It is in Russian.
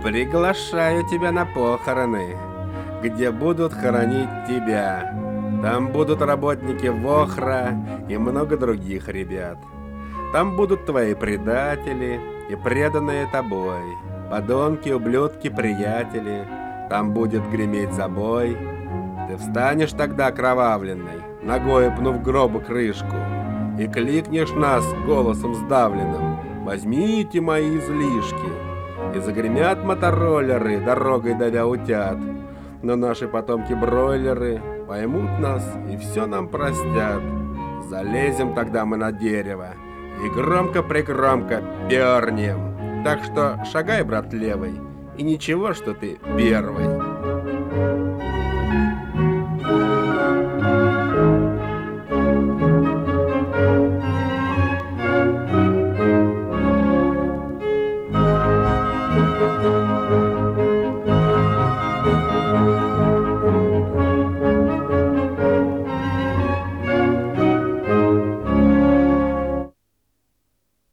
Приглашаю тебя на похороны, где будут хоронить тебя. Там будут работники ВОХРа и много других ребят. Там будут твои предатели и преданные тобой, подонки, ублюдки, приятели. Там будет греметь забой. Ты встанешь тогда окровавленный, ногой пнув гробу крышку, и кликнешь нас голосом сдавленным: «Возьмите мои излишки!» И загремят мотороллеры, дорогой давя утят. Но наши потомки-бройлеры поймут нас и все нам простят. Залезем тогда мы на дерево и громко-пригромко пернем. Так что шагай, брат левый, и ничего, что ты первый.